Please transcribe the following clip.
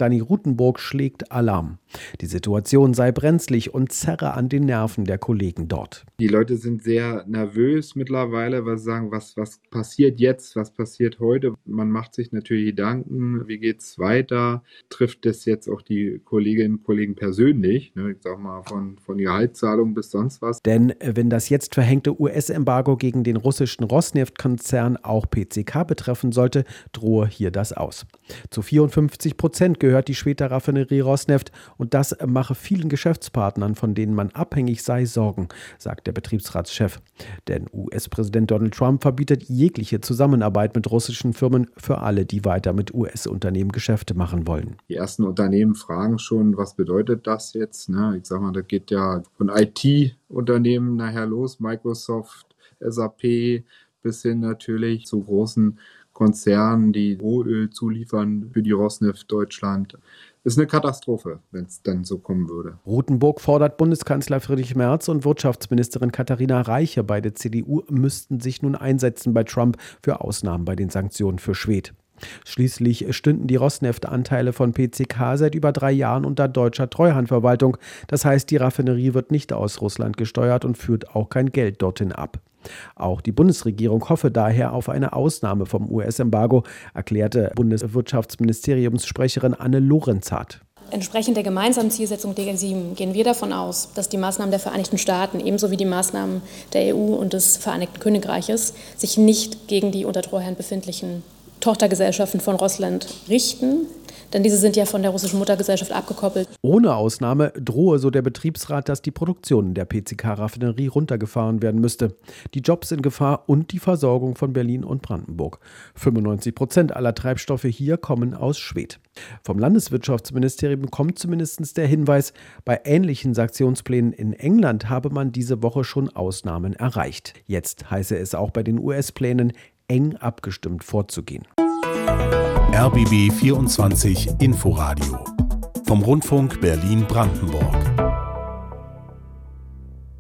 Dani Ruthenburg schlägt Alarm. Die Situation sei brenzlig und zerre an den Nerven der Kollegen dort. Die Leute sind sehr nervös mittlerweile, weil sie sagen, was passiert jetzt, was passiert heute. Man macht sich natürlich Gedanken, wie geht's weiter? Trifft das jetzt auch die Kolleginnen und Kollegen persönlich? Ich sag mal, von Gehaltszahlung bis sonst was. Denn wenn das jetzt verhängte US-Embargo gegen den russischen Rosneft-Konzern auch PCK betreffen sollte, drohe hier das aus. Zu 54% gehört die Schwedter Raffinerie Rosneft und das mache vielen Geschäftspartnern, von denen man abhängig sei, Sorgen, sagt der Betriebsratschef. Denn US-Präsident Donald Trump verbietet jegliche Zusammenarbeit mit russischen Firmen für alle, die weiter mit US-Unternehmen Geschäfte machen wollen. Die ersten Unternehmen fragen schon, was bedeutet das jetzt? Ich sag mal, das geht ja von IT-Unternehmen nachher los, Microsoft, SAP, bis hin natürlich zu großen Konzernen, die Rohöl zuliefern für die Rosneft Deutschland. Ist eine Katastrophe, wenn es dann so kommen würde. Ruthenburg fordert Bundeskanzler Friedrich Merz und Wirtschaftsministerin Katharina Reiche, beide CDU, müssten sich nun einsetzen bei Trump für Ausnahmen bei den Sanktionen für Schwed. Schließlich stünden die Rosneft-Anteile von PCK seit über 3 Jahren unter deutscher Treuhandverwaltung. Das heißt, die Raffinerie wird nicht aus Russland gesteuert und führt auch kein Geld dorthin ab. Auch die Bundesregierung hoffe daher auf eine Ausnahme vom US-Embargo, erklärte Bundeswirtschaftsministeriumssprecherin Anne Lorenzat. Entsprechend der gemeinsamen Zielsetzung DG7 gehen wir davon aus, dass die Maßnahmen der Vereinigten Staaten ebenso wie die Maßnahmen der EU und des Vereinigten Königreiches sich nicht gegen die unter Treuhand befindlichen Tochtergesellschaften von Russland richten, denn diese sind ja von der russischen Muttergesellschaft abgekoppelt. Ohne Ausnahme drohe, so der Betriebsrat, dass die Produktion der PCK-Raffinerie runtergefahren werden müsste. Die Jobs in Gefahr und die Versorgung von Berlin und Brandenburg. 95% aller Treibstoffe hier kommen aus Schwed. Vom Landeswirtschaftsministerium kommt zumindest der Hinweis, bei ähnlichen Sanktionsplänen in England habe man diese Woche schon Ausnahmen erreicht. Jetzt heiße es auch bei den US-Plänen, eng abgestimmt vorzugehen. RBB 24 Inforadio vom Rundfunk Berlin-Brandenburg.